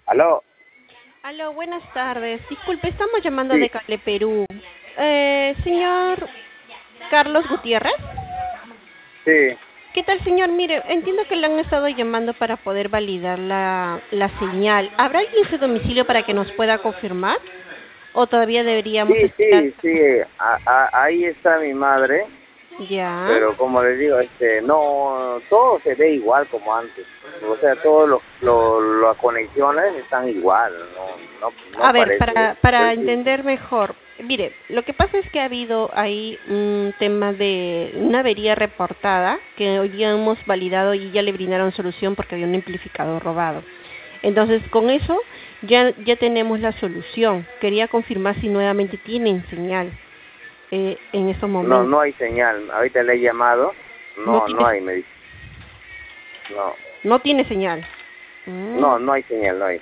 Aló, Aló, buenas tardes. Disculpe, estamos llamando de sí, Cable Perú. Señor Carlos Gutiérrez. sí, ¿Qué tal, señor? Mire, entiendo que le han estado llamando para poder validar la señal. ¿Habrá alguien en su domicilio para que nos pueda confirmar? ¿O todavía deberíamos sí, esperar? sí, sí, ahí está mi madre, Ya. pero como les digo, no, todo se ve igual como antes, o sea, todos las conexiones están igual, no A ver, parece, para pero sí, entender mejor, mire, lo que pasa es que ha habido ahí un tema de una avería reportada que hoy día hemos validado y ya le brindaron solución porque había un amplificador robado. Entonces, con eso ya tenemos la solución. Quería confirmar si nuevamente tienen señal en estos no momentos. hay señal, ahorita le he llamado, No no tiene, hay, me dice, no, no tiene señal. no hay señal, no hay.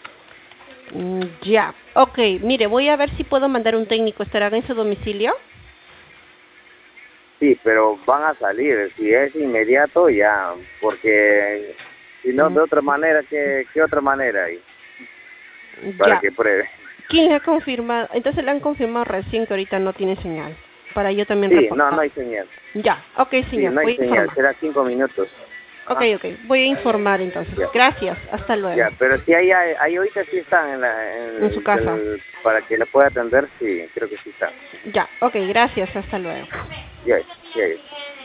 Ya. Ok, mire, voy a ver si puedo mandar un técnico. ¿Estará en su domicilio? Sí, pero van a salir, si es inmediato ya, porque si no Mm, de otra manera, ¿qué otra manera hay para Ya. que pruebe? ¿Quién ha confirmado? Entonces le han confirmado recién que ahorita no tiene señal. Para yo también Sí, no reportar. hay señal, Ya. Ok, sí, señor. no hay Voy a señal, informar. será 5 minutos. Ok, Ajá, ok. Voy a informar entonces. ya, Gracias. Hasta luego. ya, pero si hay ahorita sí están En su casa. para que le pueda atender, sí, creo que sí está. Ya. Ok, gracias. Hasta luego. Ya, ya.